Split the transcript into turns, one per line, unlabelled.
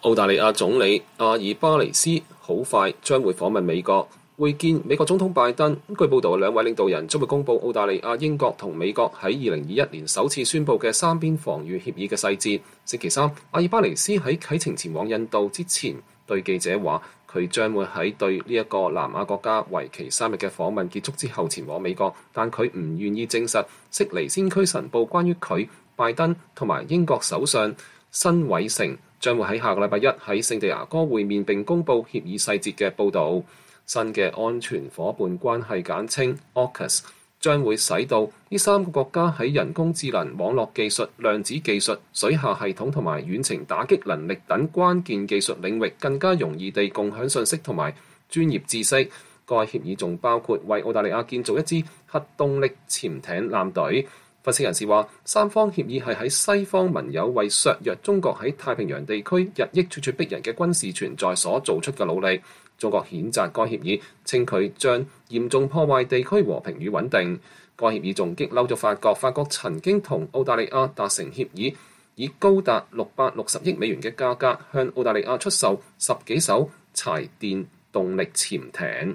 澳大利亞總理阿爾巴尼斯好快將會訪問美國，會見美國總統拜登。據報道，兩位領導人將會公佈澳大利亞、英國同美國喺2021年首次宣佈嘅三邊防禦協議嘅細節。星期三，阿爾巴尼斯喺啟程前往印度之前，對記者話佢將會喺對呢一個南亞國家為期3日嘅訪問結束之後前往美國，但佢唔願意證實悉尼先驅晨報關於佢、拜登同埋英國首相辛偉誠將會喺下個禮拜一喺聖地牙哥會面並公佈協議細節嘅報導。新嘅安全夥伴關係簡稱 AUKUS 將會使到呢3個國家喺人工智能、網絡技術、量子技術、水下系統同埋遠程打擊能力等關鍵技術領域更加容易地共享信息同埋專業知識。該協議仲包括為澳大利亞建造一支核動力潛艇艦隊。分析人士話，三方協議係喺西方盟友為削弱中國喺太平洋地區日益咄咄逼人嘅軍事存在所做出嘅努力。中國譴責該協議，稱佢將嚴重破壞地區和平與穩定。該協議仲激嬲咗法國，法國曾經同澳大利亞達成協議，以高達660億美元嘅價格向澳大利亞出售10幾艘柴電動力潛艇。